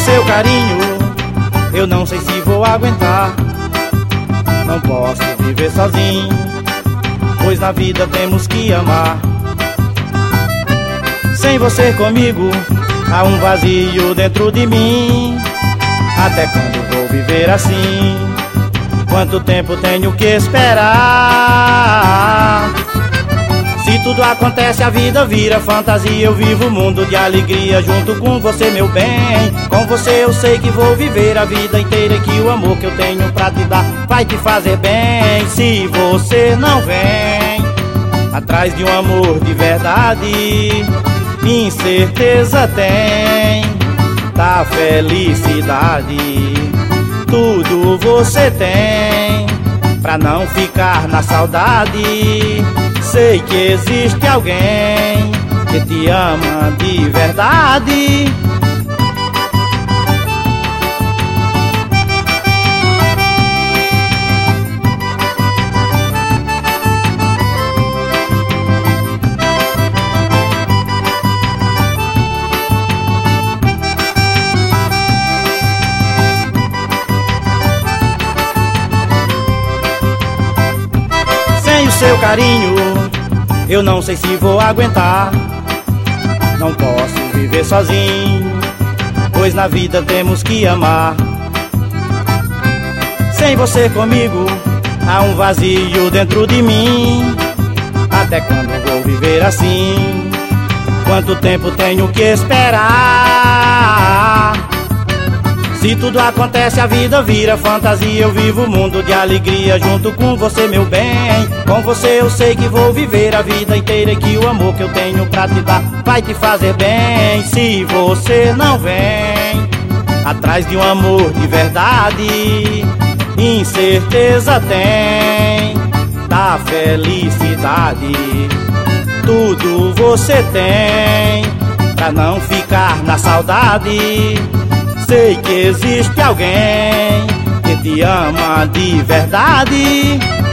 seu carinho, eu não sei se vou aguentar. Não posso viver sozinho, pois na vida temos que amar. Sem você comigo, há um vazio dentro de mim. Até quando vou viver assim? Quanto tempo tenho que esperar? Se tudo acontece, a vida vira fantasia. Eu vivo um mundo de alegria junto com você, meu bem. Com você eu sei que vou viver a vida inteira, e que o amor que eu tenho pra te dar vai te fazer bem. Se você não vem atrás de um amor de verdade, incerteza tem da felicidade. Tudo você tem pra não ficar na saudade. Sei que existe alguém que te ama de verdade. Sem o seu carinho, eu não sei se vou aguentar. Não posso viver sozinho, pois na vida temos que amar. Sem você comigo, há um vazio dentro de mim. Até quando vou viver assim? Quanto tempo tenho que esperar? Se tudo acontece, a vida vira fantasia. Eu vivo um mundo de alegria junto com você, meu bem. Com você eu sei que vou viver a vida inteira, e que o amor que eu tenho pra te dar vai te fazer bem. Se você não vem atrás de um amor de verdade, incerteza tem da felicidade. Tudo você tem pra não ficar na saudade. Sei que existe alguém que te ama de verdade.